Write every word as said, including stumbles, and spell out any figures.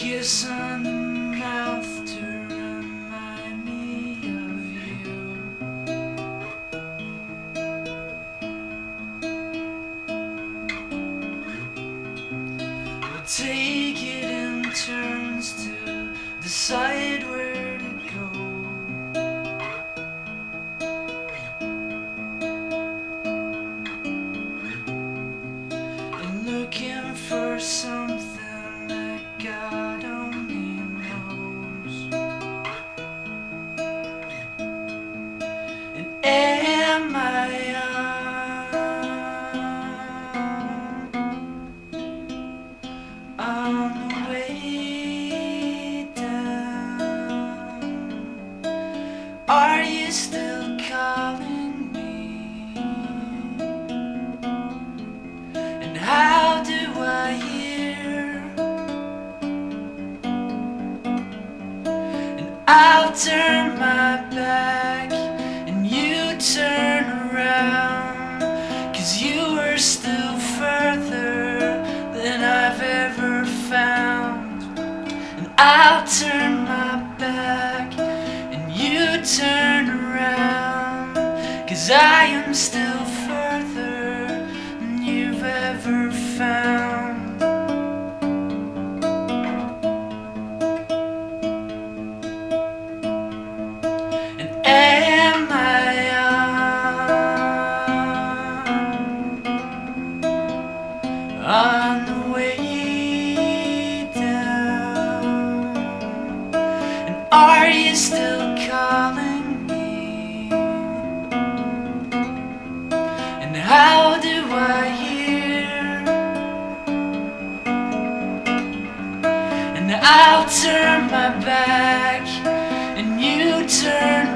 kiss on the mouth to remind me of you. We'll take it in turns to decide where to go. And looking for something that God only knows. And am I on, on the way down? Are you still calling me? And how do I hear? And I'll turn my back and you turn around, 'cause you were still further than I've ever found. And I'll turn my back and you turn around, 'cause I am still further than you've ever found. And am I on, on the way down? And are you still calling me? And how do I hear? And I'll turn my back and you turn